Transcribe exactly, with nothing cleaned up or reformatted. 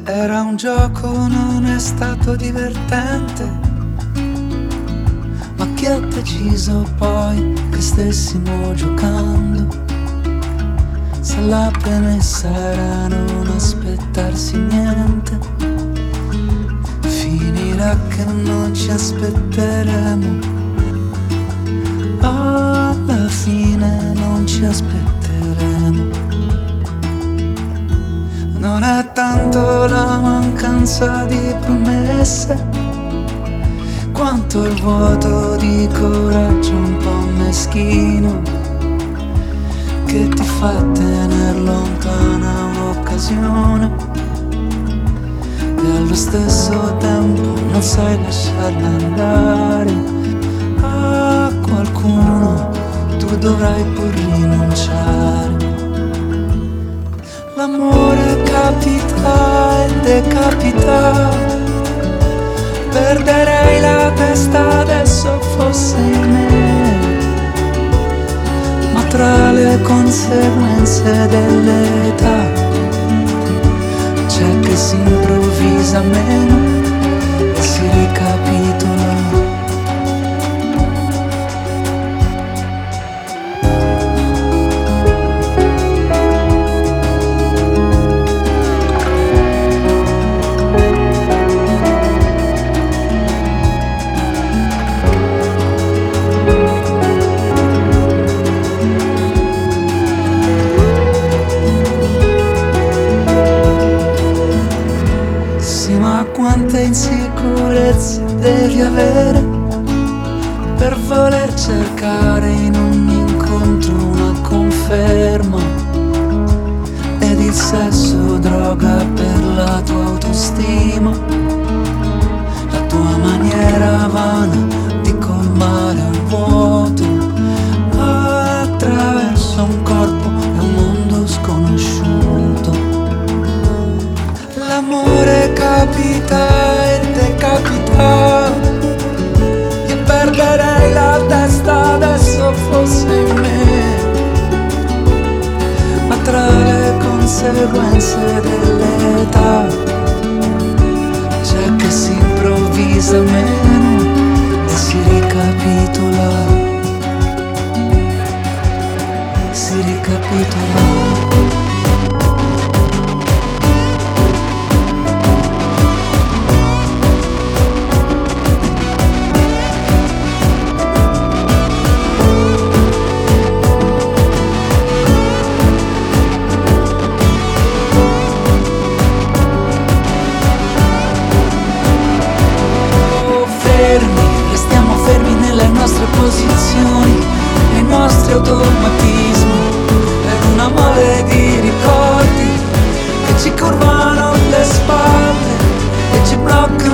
Era un gioco, non è stato divertente, ma chi ha deciso poi che stessimo giocando? Se la premessa era non aspettarsi niente, finirà che non ci aspetteremo, alla fine non ci aspetteremo. Non è tanto la mancanza di promesse, quanto il vuoto di coraggio un po' meschino, che ti fa tener lontana un'occasione e allo stesso tempo non sai lasciarla andare a qualcuno, tu dovrai pur rinunciare. L'amore capita e decapita, perderei la testa adesso fosse in me, ma tra le conseguenze dell'età c'è che si improvvisa meno e si ricapitola. Quante insicurezze devi avere per voler cercare in ogni incontro una conferma, ed il sesso droga per la tua autostima, la tua maniera vana di colmare un vuoto attraverso un corpo e un mondo sconosciuto. L'amore capita e decapita, io perderei la testa adesso fosse in me, ma tra le conseguenze dell'età c'è che si improvvisa meno e si ricapitola, si ricapitola. Posizioni, i nostri automatismi, ed una mole di ricordi che ci curvano le spalle e ci bloccano